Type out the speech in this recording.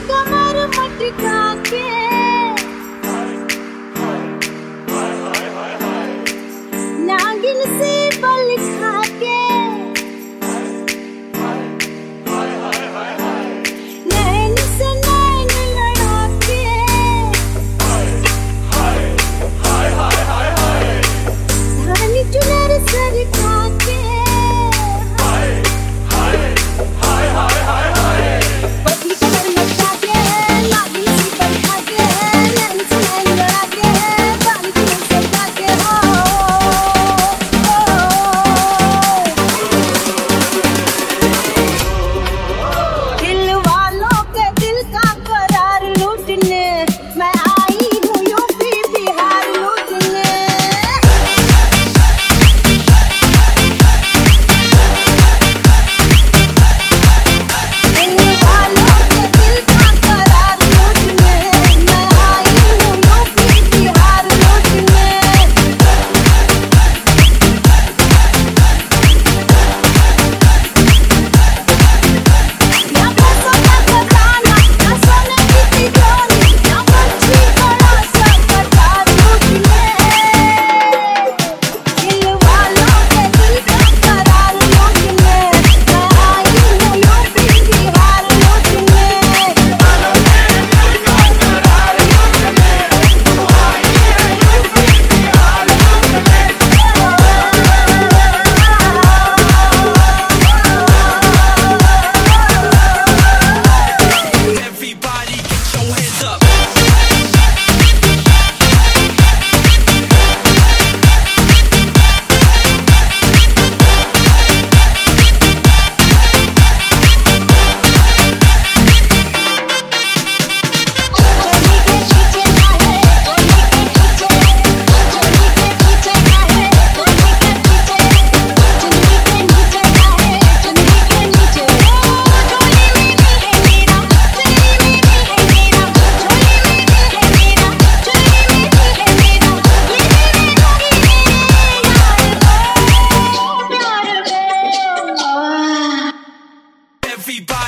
कमर मटका के नागिन से बल खा के नैन से नैन लड़ा के धानी चुनर सरका के पतली कमर मटका के नागिन से बल खा के नैन से नैन लड़ा के धानी चुनर सरका के दिल वालों के दिल का करार लूटने मैं आई हूँ यूपी बिहार लूटने दिल वालों के दिल का करार लूटने मैं आई हूँ यूपी बिहार लूटने ना पैसों का खजाना ना सोने की तिजोरी ना बच्ची बड़ा सा कटार लूटने दिल वालों के दिल का करार लूटने मैं आई हूँ यूपी बिहार लूटने Everybody get your hands up. Everybody